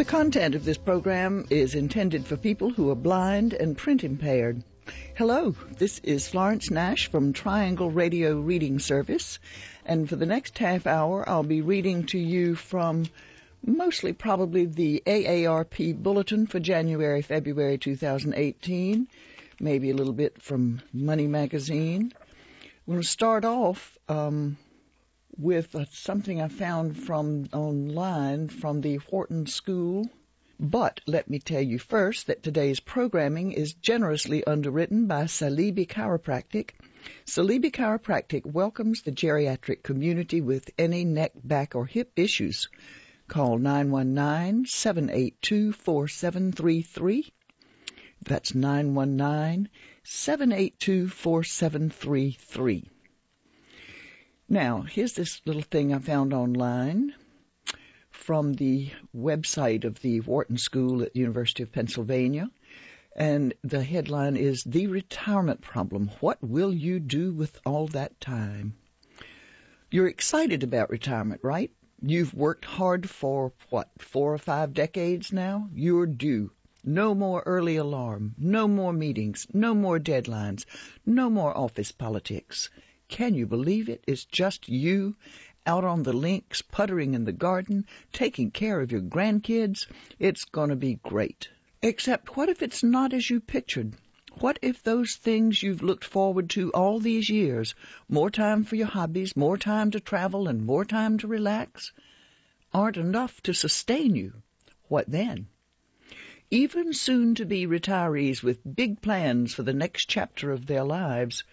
The content of this program is intended for people who are blind and print impaired. Hello, this is Florence Nash from Triangle Radio Reading Service, and for the next half hour I'll be reading to you from mostly probably the AARP Bulletin for January-February 2018, maybe a little bit from Money Magazine. We're going to start off with something I found from online from the Wharton School. But let me tell you first that today's programming is generously underwritten by Salibi Chiropractic. Salibi Chiropractic welcomes the geriatric community with any neck, back, or hip issues. Call 919-782-4733. That's 919-782-4733. Now, here's this little thing I found online from the website of the Wharton School at the University of Pennsylvania. And the headline is, The Retirement Problem. What will you do with all that time? You're excited about retirement, right? You've worked hard for, 4 or 5 decades now? You're due. No more early alarm, no more meetings, no more deadlines, no more office politics. Can you believe it? It's just you out on the links, puttering in the garden, taking care of your grandkids. It's going to be great. Except what if it's not as you pictured? What if those things you've looked forward to all these years, more time for your hobbies, more time to travel, and more time to relax, aren't enough to sustain you? What then? Even soon-to-be retirees with big plans for the next chapter of their lives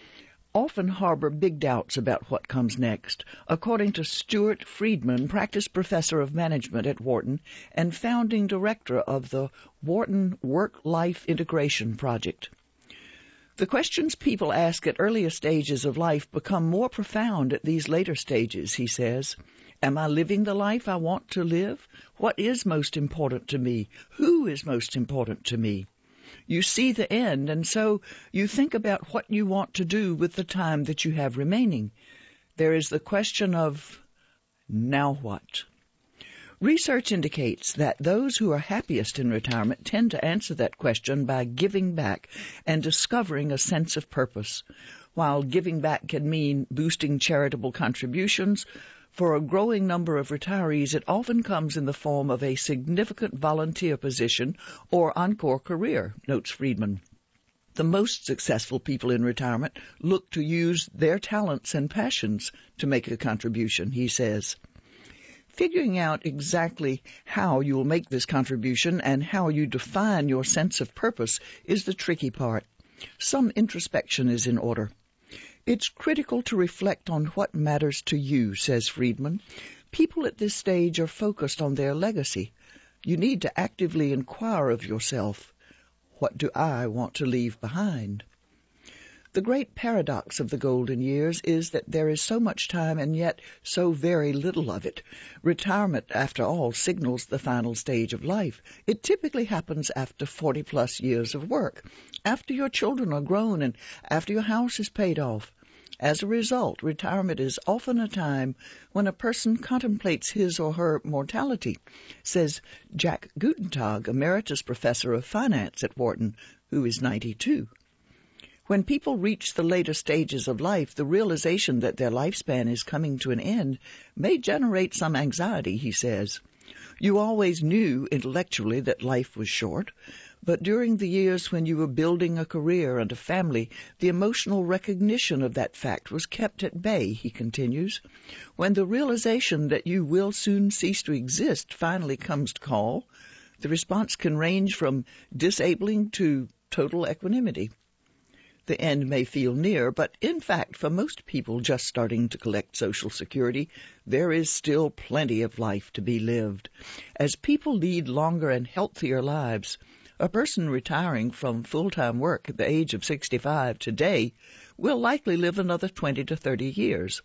often harbor big doubts about what comes next, according to Stuart Friedman, practice professor of management at Wharton and founding director of the Wharton Work-Life Integration Project. The questions people ask at earlier stages of life become more profound at these later stages, he says. Am I living the life I want to live? What is most important to me? Who is most important to me? You see the end, and so you think about what you want to do with the time that you have remaining. There is the question of, now what? Research indicates that those who are happiest in retirement tend to answer that question by giving back and discovering a sense of purpose. While giving back can mean boosting charitable contributions, for a growing number of retirees, it often comes in the form of a significant volunteer position or encore career, notes Friedman. The most successful people in retirement look to use their talents and passions to make a contribution, he says. Figuring out exactly how you will make this contribution and how you define your sense of purpose is the tricky part. Some introspection is in order. It's critical to reflect on what matters to you, says Friedman. People at this stage are focused on their legacy. You need to actively inquire of yourself, what do I want to leave behind? The great paradox of the golden years is that there is so much time and yet so very little of it. Retirement, after all, signals the final stage of life. It typically happens after 40-plus years of work, after your children are grown and after your house is paid off. As a result, retirement is often a time when a person contemplates his or her mortality, says Jack Gutentag, emeritus professor of finance at Wharton, who is 92. When people reach the later stages of life, the realization that their lifespan is coming to an end may generate some anxiety, he says. You always knew intellectually that life was short, but during the years when you were building a career and a family, the emotional recognition of that fact was kept at bay, he continues. When the realization that you will soon cease to exist finally comes to call, the response can range from disabling to total equanimity. The end may feel near, but in fact, for most people just starting to collect Social Security, there is still plenty of life to be lived. As people lead longer and healthier lives, a person retiring from full-time work at the age of 65 today will likely live another 20 to 30 years.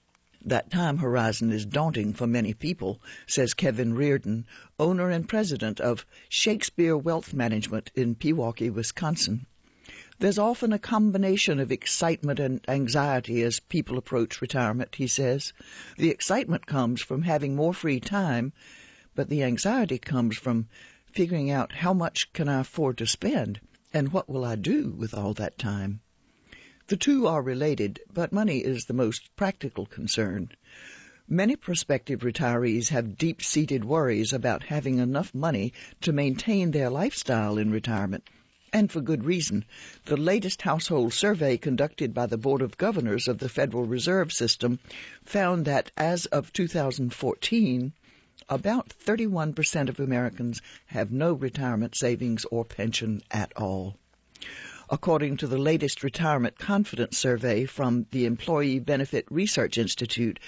That time horizon is daunting for many people, says Kevin Reardon, owner and president of Shakespeare Wealth Management in Pewaukee, Wisconsin. There's often a combination of excitement and anxiety as people approach retirement, he says. The excitement comes from having more free time, but the anxiety comes from figuring out how much can I afford to spend and what will I do with all that time. The two are related, but money is the most practical concern. Many prospective retirees have deep-seated worries about having enough money to maintain their lifestyle in retirement, and for good reason. The latest household survey conducted by the Board of Governors of the Federal Reserve System found that as of 2014, about 31% of Americans have no retirement savings or pension at all. According to the latest Retirement Confidence Survey from the Employee Benefit Research Institute,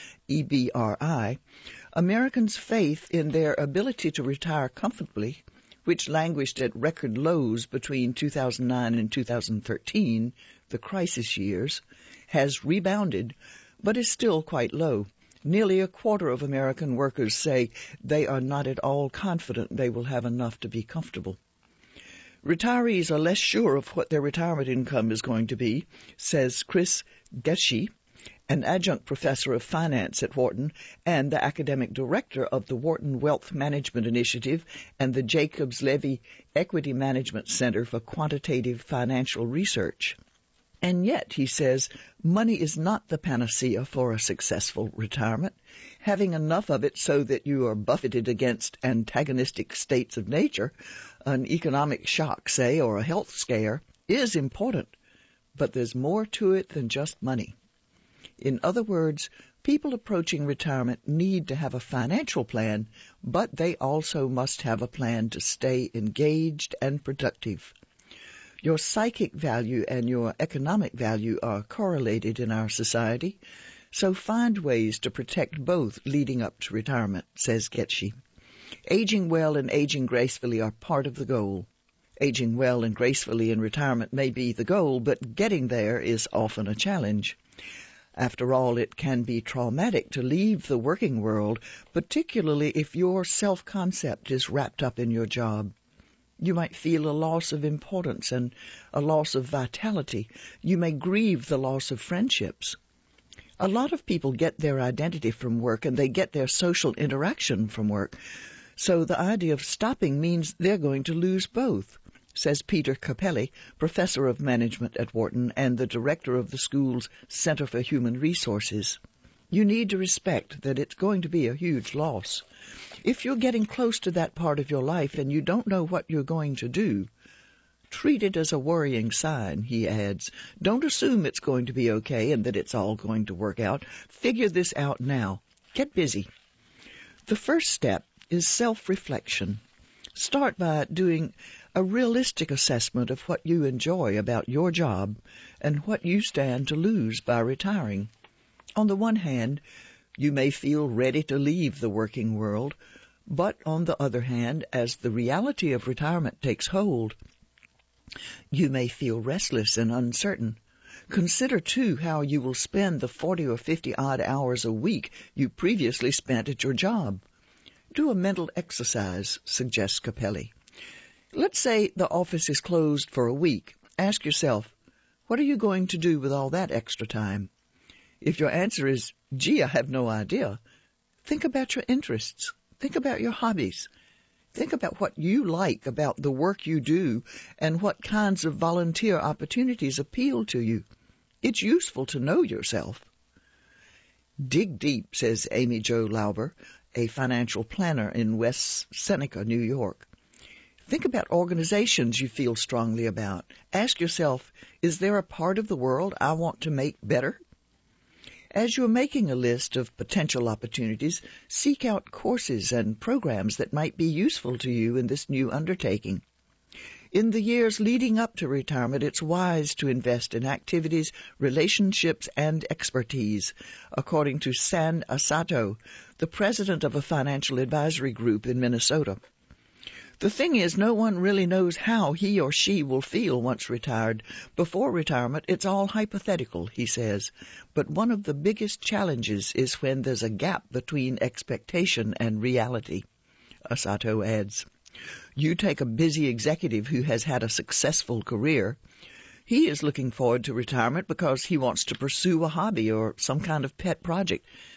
EBRI, Americans' faith in their ability to retire comfortably, which languished at record lows between 2009 and 2013, the crisis years, has rebounded, but is still quite low. Nearly a quarter of American workers say they are not at all confident they will have enough to be comfortable. Retirees are less sure of what their retirement income is going to be, says Chris Getschy, an adjunct professor of finance at Wharton and the academic director of the Wharton Wealth Management Initiative and the Jacobs Levy Equity Management Center for Quantitative Financial Research. And yet, he says, money is not the panacea for a successful retirement. Having enough of it so that you are buffeted against antagonistic states of nature, an economic shock, say, or a health scare, is important. But there's more to it than just money. In other words, people approaching retirement need to have a financial plan, but they also must have a plan to stay engaged and productive. Your psychic value and your economic value are correlated in our society, so find ways to protect both leading up to retirement, says Getschy. Aging well and aging gracefully are part of the goal. Aging well and gracefully in retirement may be the goal, but getting there is often a challenge. After all, it can be traumatic to leave the working world, particularly if your self-concept is wrapped up in your job. You might feel a loss of importance and a loss of vitality. You may grieve the loss of friendships. A lot of people get their identity from work and they get their social interaction from work. So the idea of stopping means they're going to lose both, says Peter Capelli, professor of management at Wharton and the director of the school's Center for Human Resources. You need to respect that it's going to be a huge loss. If you're getting close to that part of your life and you don't know what you're going to do, treat it as a worrying sign, he adds. Don't assume it's going to be okay and that it's all going to work out. Figure this out now. Get busy. The first step is self-reflection. Start by doing a realistic assessment of what you enjoy about your job and what you stand to lose by retiring. On the one hand, you may feel ready to leave the working world, but on the other hand, as the reality of retirement takes hold, you may feel restless and uncertain. Consider, too, how you will spend the 40 or 50 odd hours a week you previously spent at your job. Do a mental exercise, suggests Capelli. Let's say the office is closed for a week. Ask yourself, what are you going to do with all that extra time? If your answer is, gee, I have no idea, think about your interests. Think about your hobbies. Think about what you like about the work you do and what kinds of volunteer opportunities appeal to you. It's useful to know yourself. Dig deep, says Amy Jo Lauber, a financial planner in West Seneca, New York. Think about organizations you feel strongly about. Ask yourself, is there a part of the world I want to make better? As you're making a list of potential opportunities, seek out courses and programs that might be useful to you in this new undertaking. In the years leading up to retirement, it's wise to invest in activities, relationships, and expertise, according to San Asato, the president of a financial advisory group in Minnesota. The thing is, no one really knows how he or she will feel once retired. Before retirement, it's all hypothetical, he says. But one of the biggest challenges is when there's a gap between expectation and reality, Asato adds. You take a busy executive who has had a successful career. He is looking forward to retirement because he wants to pursue a hobby or some kind of pet project.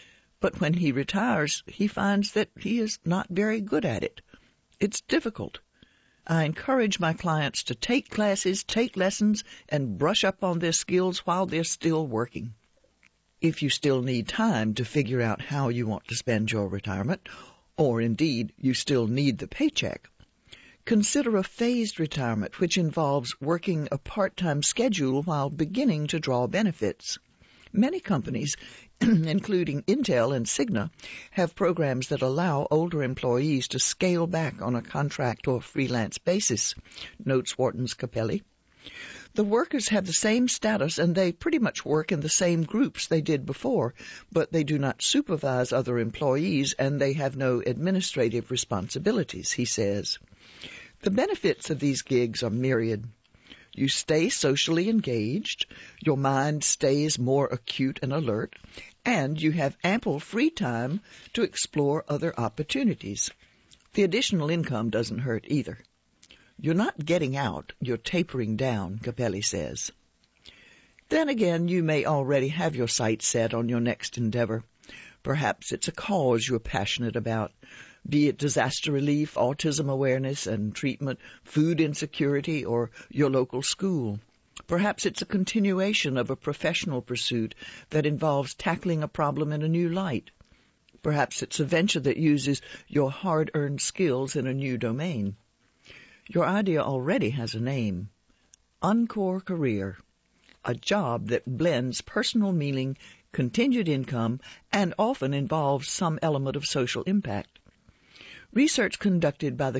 But when he retires, he finds that he is not very good at it. It's difficult. I encourage my clients to take classes, take lessons, and brush up on their skills while they're still working. If you still need time to figure out how you want to spend your retirement, or indeed you still need the paycheck, consider a phased retirement which involves working a part-time schedule while beginning to draw benefits. Many companies, including Intel and Cigna, have programs that allow older employees to scale back on a contract or freelance basis, notes Wharton's Capelli. The workers have the same status and they pretty much work in the same groups they did before, but they do not supervise other employees and they have no administrative responsibilities, he says. The benefits of these gigs are myriad. You stay socially engaged, your mind stays more acute and alert, and you have ample free time to explore other opportunities. The additional income doesn't hurt either. You're not getting out, you're tapering down, Capelli says. Then again, you may already have your sights set on your next endeavor. Perhaps it's a cause you're passionate about, be it disaster relief, autism awareness and treatment, food insecurity, or your local school. Perhaps it's a continuation of a professional pursuit that involves tackling a problem in a new light. Perhaps it's a venture that uses your hard-earned skills in a new domain. Your idea already has a name, Encore Career, a job that blends personal meaning, continued income, and often involves some element of social impact. Research conducted by the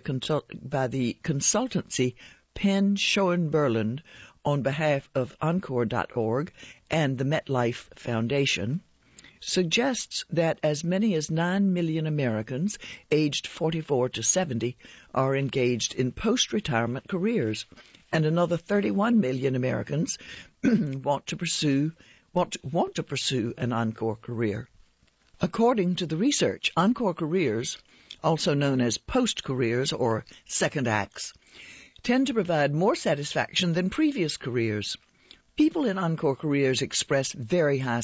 consultancy Penn Schoenberland on behalf of Encore.org and the MetLife Foundation suggests that as many as 9 million Americans aged 44 to 70 are engaged in post-retirement careers, and another 31 million Americans want to pursue an Encore career. According to the research, Encore careers, also known as post-careers or second acts, tend to provide more satisfaction than previous careers. People in Encore careers express very high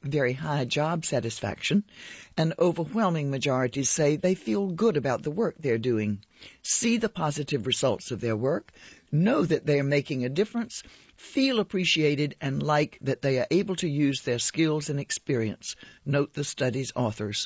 job satisfaction, and overwhelming majorities say they feel good about the work they're doing, see the positive results of their work, know that they are making a difference, feel appreciated, and like that they are able to use their skills and experience, note the study's authors.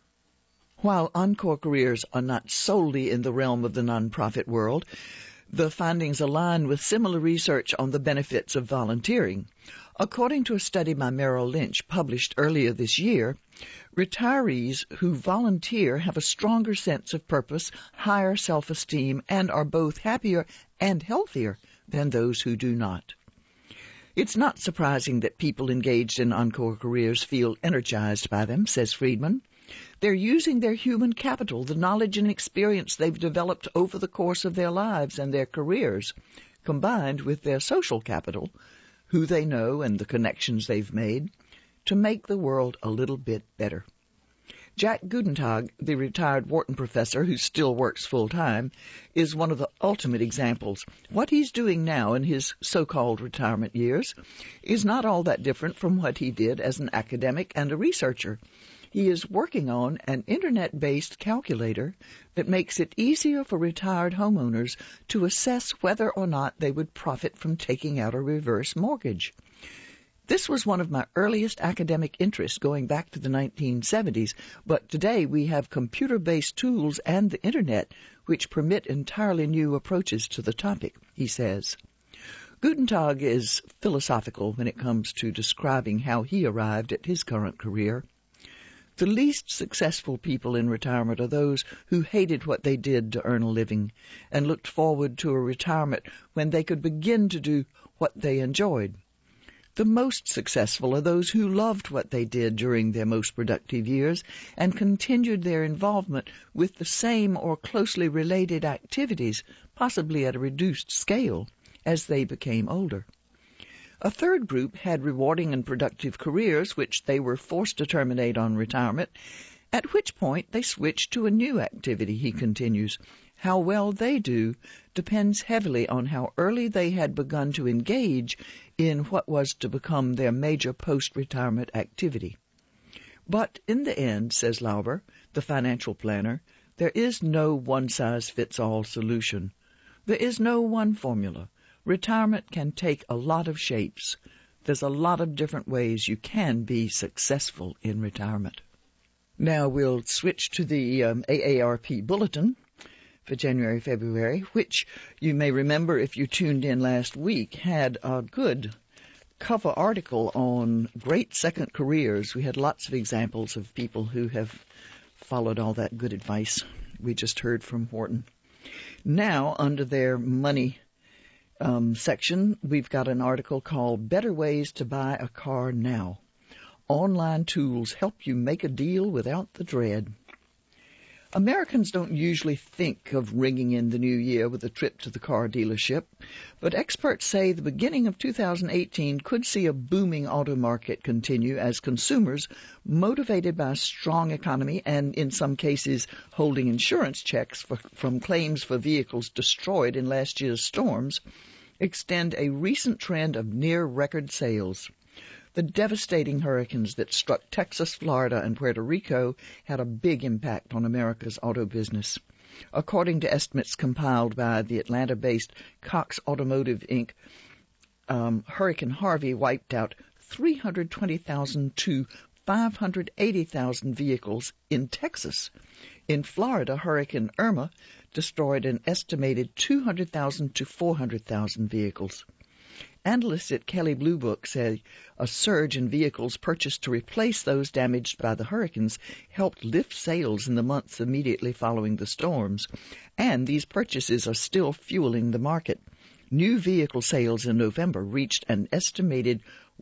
While Encore careers are not solely in the realm of the nonprofit world, the findings align with similar research on the benefits of volunteering. According to a study by Merrill Lynch published earlier this year, retirees who volunteer have a stronger sense of purpose, higher self-esteem, and are both happier and healthier than those who do not. It's not surprising that people engaged in Encore careers feel energized by them, says Friedman. They're using their human capital, the knowledge and experience they've developed over the course of their lives and their careers, combined with their social capital, who they know and the connections they've made, to make the world a little bit better. Jack Gutentag, the retired Wharton professor who still works full-time, is one of the ultimate examples. What he's doing now in his so-called retirement years is not all that different from what he did as an academic and a researcher. He is working on an internet-based calculator that makes it easier for retired homeowners to assess whether or not they would profit from taking out a reverse mortgage. This was one of my earliest academic interests going back to the 1970s, but today we have computer-based tools and the internet which permit entirely new approaches to the topic, he says. Gutentag is philosophical when it comes to describing how he arrived at his current career. The least successful people in retirement are those who hated what they did to earn a living and looked forward to a retirement when they could begin to do what they enjoyed. The most successful are those who loved what they did during their most productive years and continued their involvement with the same or closely related activities, possibly at a reduced scale, as they became older. A third group had rewarding and productive careers which they were forced to terminate on retirement, at which point they switched to a new activity, he continues. How well they do depends heavily on how early they had begun to engage in what was to become their major post-retirement activity. But in the end, says Lauber, the financial planner, there is no one-size-fits-all solution. There is no one formula. Retirement can take a lot of shapes. There's a lot of different ways you can be successful in retirement. Now we'll switch to the AARP Bulletin for January, February, which you may remember if you tuned in last week had a good cover article on great second careers. We had lots of examples of people who have followed all that good advice we just heard from Wharton. Now, under their money section, we've got an article called Better Ways to Buy a Car Now. Online tools help you make a deal without the dread. Americans don't usually think of ringing in the new year with a trip to the car dealership, but experts say the beginning of 2018 could see a booming auto market continue as consumers, motivated by a strong economy and, in some cases, holding insurance checks from claims for vehicles destroyed in last year's storms, extend a recent trend of near-record sales. The devastating hurricanes that struck Texas, Florida, and Puerto Rico had a big impact on America's auto business. According to estimates compiled by the Atlanta-based Cox Automotive, Inc., Hurricane Harvey wiped out 320,000 to 580,000 vehicles in Texas. In Florida, Hurricane Irma destroyed an estimated 200,000 to 400,000 vehicles. Analysts at Kelley Blue Book say a surge in vehicles purchased to replace those damaged by the hurricanes helped lift sales in the months immediately following the storms, and these purchases are still fueling the market. New vehicle sales in November reached an estimated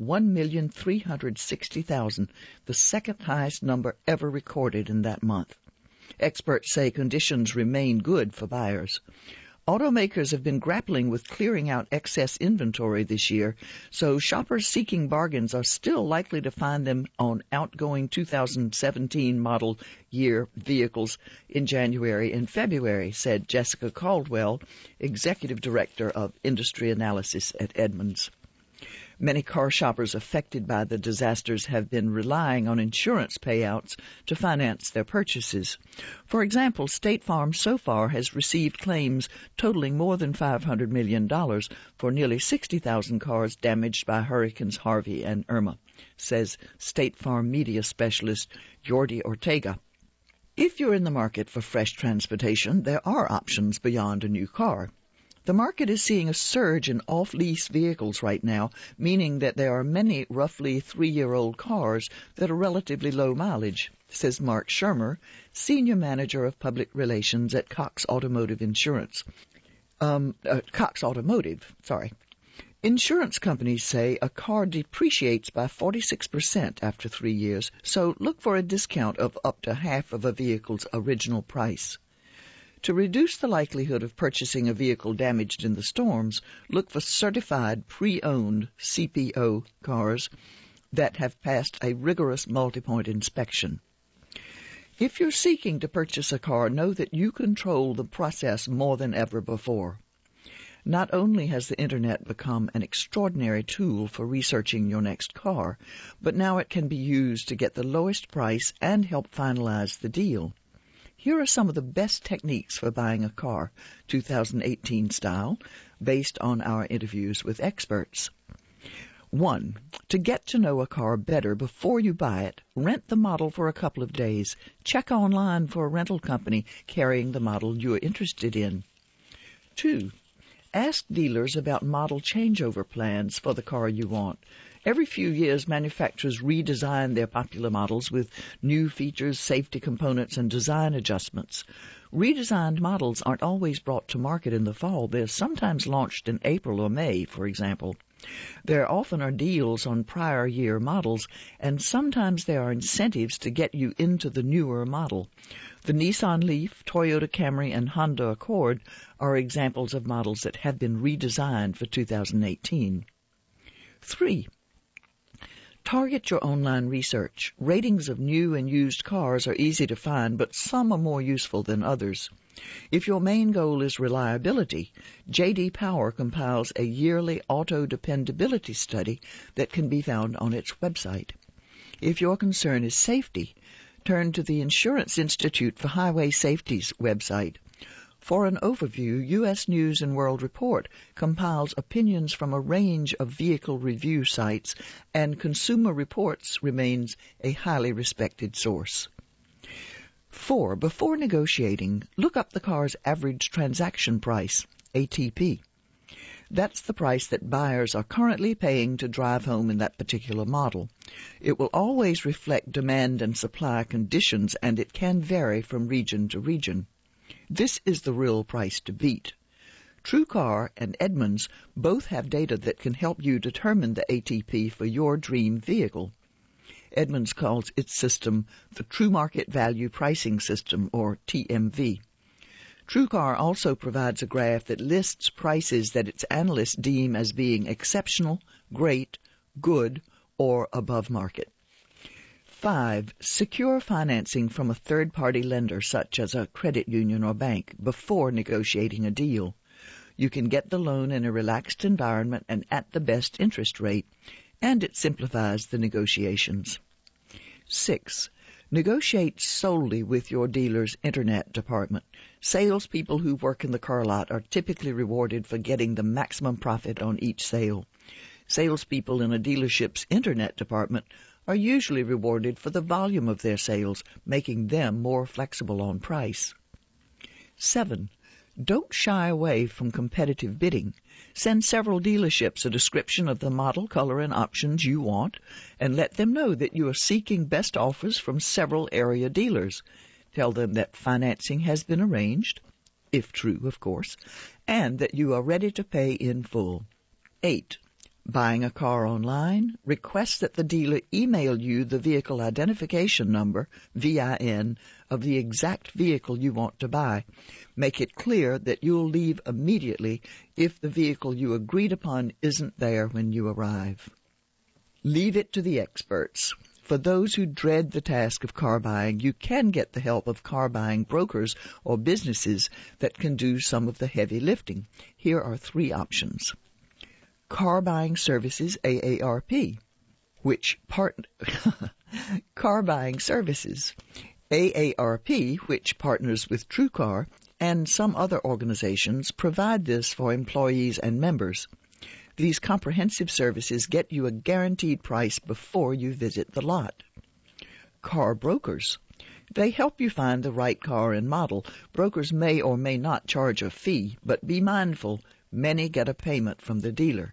1,360,000, the second highest number ever recorded in that month. Experts say conditions remain good for buyers. Automakers have been grappling with clearing out excess inventory this year, so shoppers seeking bargains are still likely to find them on outgoing 2017 model year vehicles in January and February, said Jessica Caldwell, Executive Director of Industry Analysis at Edmunds. Many car shoppers affected by the disasters have been relying on insurance payouts to finance their purchases. For example, State Farm so far has received claims totaling more than $500 million for nearly 60,000 cars damaged by Hurricanes Harvey and Irma, says State Farm media specialist Jordi Ortega. If you're in the market for fresh transportation, there are options beyond a new car. The market is seeing a surge in off-lease vehicles right now, meaning that there are many roughly 3-year-old cars that are relatively low mileage, says Mark Shermer, Senior Manager of Public Relations at Cox Automotive. Insurance companies say a car depreciates by 46% after 3 years, so look for a discount of up to half of a vehicle's original price. To reduce the likelihood of purchasing a vehicle damaged in the storms, look for certified pre-owned CPO cars that have passed a rigorous multi-point inspection. If you're seeking to purchase a car, know that you control the process more than ever before. Not only has the Internet become an extraordinary tool for researching your next car, but now it can be used to get the lowest price and help finalize the deal. Here are some of the best techniques for buying a car, 2018 style, based on our interviews with experts. 1. To get to know a car better before you buy it, rent the model for a couple of days. Check online for a rental company carrying the model you're interested in. 2. Ask dealers about model changeover plans for the car you want. Every few years, manufacturers redesign their popular models with new features, safety components, and design adjustments. Redesigned models aren't always brought to market in the fall. They're sometimes launched in April or May, for example. There often are deals on prior year models, and sometimes there are incentives to get you into the newer model. The Nissan Leaf, Toyota Camry, and Honda Accord are examples of models that have been redesigned for 2018. 3. Target your online research. Ratings of new and used cars are easy to find, but some are more useful than others. If your main goal is reliability, J.D. Power compiles a yearly auto dependability study that can be found on its website. If your concern is safety, turn to the Insurance Institute for Highway Safety's website. For an overview, U.S. News & World Report compiles opinions from a range of vehicle review sites, and Consumer Reports remains a highly respected source. 4. Before negotiating, look up the car's average transaction price, ATP. That's the price that buyers are currently paying to drive home in that particular model. It will always reflect demand and supply conditions, and it can vary from region to region. This is the real price to beat. TrueCar and Edmunds both have data that can help you determine the ATP for your dream vehicle. Edmunds calls its system the True Market Value Pricing System, or TMV. TrueCar also provides a graph that lists prices that its analysts deem as being exceptional, great, good, or above market. 5. Secure financing from a third-party lender such as a credit union or bank before negotiating a deal. You can get the loan in a relaxed environment and at the best interest rate, and it simplifies the negotiations. 6. Negotiate solely with your dealer's internet department. Salespeople who work in the car lot are typically rewarded for getting the maximum profit on each sale. Salespeople in a dealership's internet department are usually rewarded for the volume of their sales, making them more flexible on price. 7. Don't shy away from competitive bidding. Send several dealerships a description of the model, color, and options you want, and let them know that you are seeking best offers from several area dealers. Tell them that financing has been arranged, if true, of course, and that you are ready to pay in full. 8. Buying a car online, request that the dealer email you the vehicle identification number, VIN, of the exact vehicle you want to buy. Make it clear that you'll leave immediately if the vehicle you agreed upon isn't there when you arrive. Leave it to the experts. For those who dread the task of car buying, you can get the help of car buying brokers or businesses that can do some of the heavy lifting. Here are 3 options. Car Buying Services, AARP, Car Buying Services, AARP, which partners with TrueCar, and some other organizations provide this for employees and members. These comprehensive services get you a guaranteed price before you visit the lot. Car Brokers. They help you find the right car and model. Brokers may or may not charge a fee, but be mindful, many get a payment from the dealer.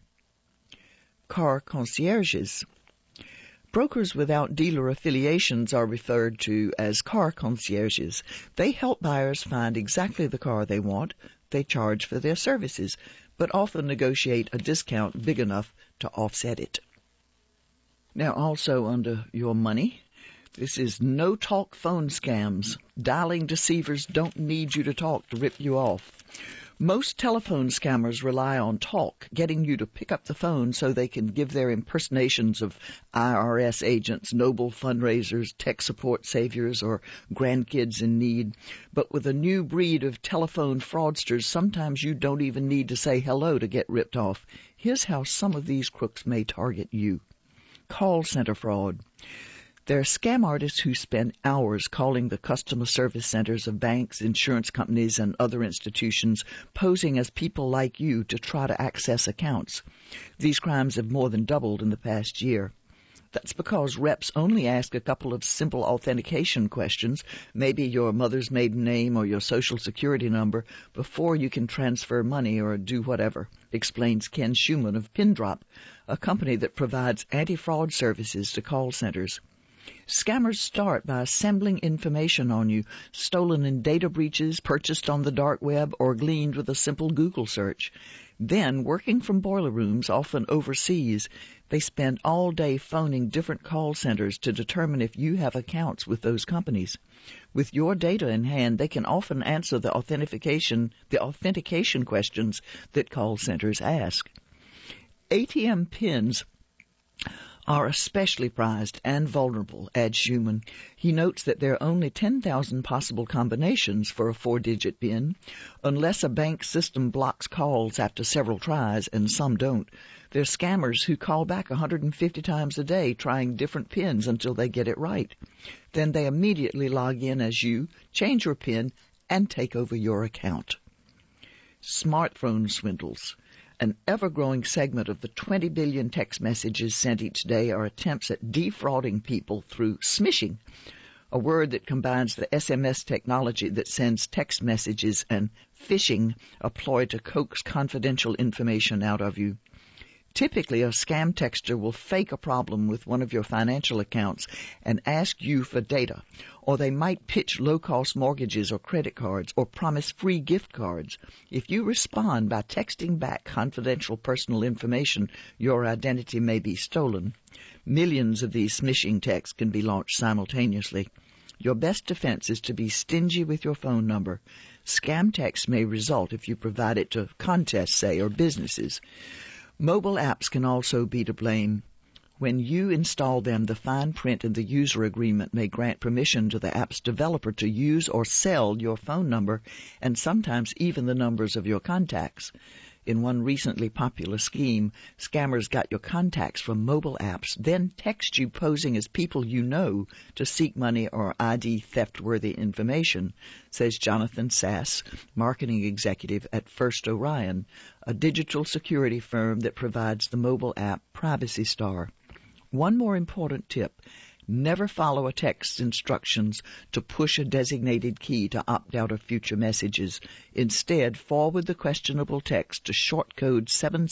Car Concierges. Brokers without dealer affiliations are referred to as car concierges. They help buyers find exactly the car they want. They charge for their services, but often negotiate a discount big enough to offset it. Now, also under your money, this is no-talk phone scams. Dialing deceivers don't need you to talk to rip you off. Most telephone scammers rely on talk, getting you to pick up the phone so they can give their impersonations of IRS agents, noble fundraisers, tech support saviors, or grandkids in need. But with a new breed of telephone fraudsters, sometimes you don't even need to say hello to get ripped off. Here's how some of these crooks may target you. Call center fraud. There are scam artists who spend hours calling the customer service centers of banks, insurance companies, and other institutions, posing as people like you to try to access accounts. These crimes have more than doubled in the past year. That's because reps only ask a couple of simple authentication questions, maybe your mother's maiden name or your social security number, before you can transfer money or do whatever, explains Ken Schumann of Pindrop, a company that provides anti-fraud services to call centers. Scammers start by assembling information on you, stolen in data breaches, purchased on the dark web, or gleaned with a simple Google search. Then, working from boiler rooms, often overseas, they spend all day phoning different call centers to determine if you have accounts with those companies. With your data in hand, they can often answer the authentication questions that call centers ask. ATM pins are especially prized and vulnerable, adds Schumann. He notes that there are only 10,000 possible combinations for a 4-digit PIN. Unless a bank system blocks calls after several tries, and some don't, there are scammers who call back 150 times a day trying different PINs until they get it right. Then they immediately log in as you, change your PIN, and take over your account. Smartphone swindles. An ever-growing segment of the 20 billion text messages sent each day are attempts at defrauding people through smishing, a word that combines the SMS technology that sends text messages and phishing, a ploy to coax confidential information out of you. Typically, a scam texter will fake a problem with one of your financial accounts and ask you for data, or they might pitch low-cost mortgages or credit cards or promise free gift cards. If you respond by texting back confidential personal information, your identity may be stolen. Millions of these smishing texts can be launched simultaneously. Your best defense is to be stingy with your phone number. Scam texts may result if you provide it to contests, say, or businesses. Mobile apps can also be to blame. When you install them, the fine print in the user agreement may grant permission to the app's developer to use or sell your phone number and sometimes even the numbers of your contacts. In one recently popular scheme, scammers got your contacts from mobile apps, then text you posing as people you know to seek money or ID theft-worthy information, says Jonathan Sass, marketing executive at First Orion, a digital security firm that provides the mobile app Privacy Star. One more important tip. Never follow a text's instructions to push a designated key to opt out of future messages. Instead, forward the questionable text to short code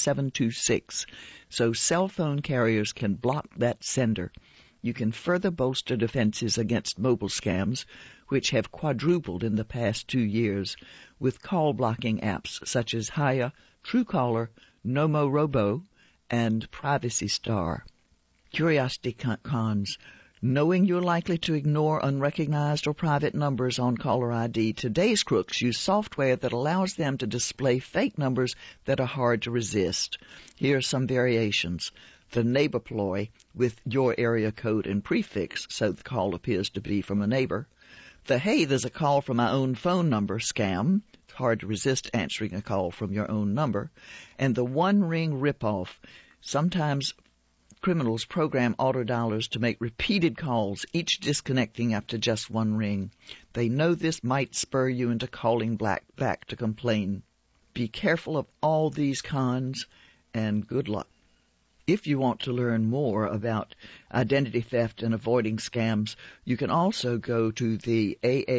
7726 so cell phone carriers can block that sender. You can further bolster defenses against mobile scams, which have quadrupled in the past 2 years, with call blocking apps such as Hiya, Truecaller, Nomorobo, and Privacy Star. Curiosity cons. Knowing you're likely to ignore unrecognized or private numbers on caller ID, today's crooks use software that allows them to display fake numbers that are hard to resist. Here are some variations. The neighbor ploy with your area code and prefix, so the call appears to be from a neighbor. The hey, there's a call from my own phone number scam. It's hard to resist answering a call from your own number. And the one-ring ripoff. Sometimes criminals program autodialers to make repeated calls, each disconnecting after just one ring. They know this might spur you into calling back to complain. Be careful of all these cons, and good luck. If you want to learn more about identity theft and avoiding scams, you can also go to the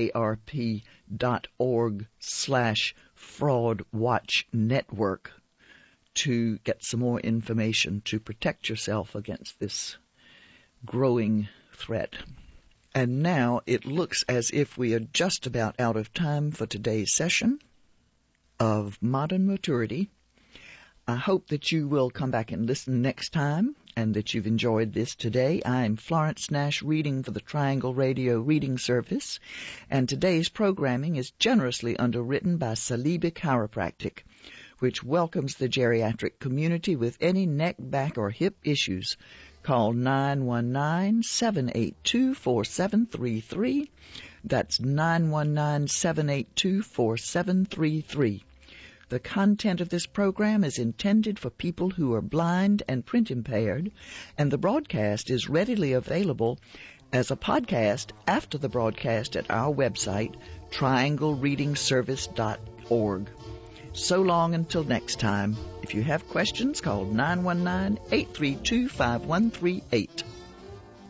aarp.org/fraudwatch network to get some more information to protect yourself against this growing threat. And now it looks as if we are just about out of time for today's session of Modern Maturity. I hope that you will come back and listen next time and that you've enjoyed this today. I'm Florence Nash reading for the Triangle Radio Reading Service, and today's programming is generously underwritten by Saliba Chiropractic, which welcomes the geriatric community with any neck, back, or hip issues. Call 919-782-4733. That's 919-782-4733. The content of this program is intended for people who are blind and print impaired, and the broadcast is readily available as a podcast after the broadcast at our website, trianglereadingservice.org. So long until next time. If you have questions, call 919-832-5138.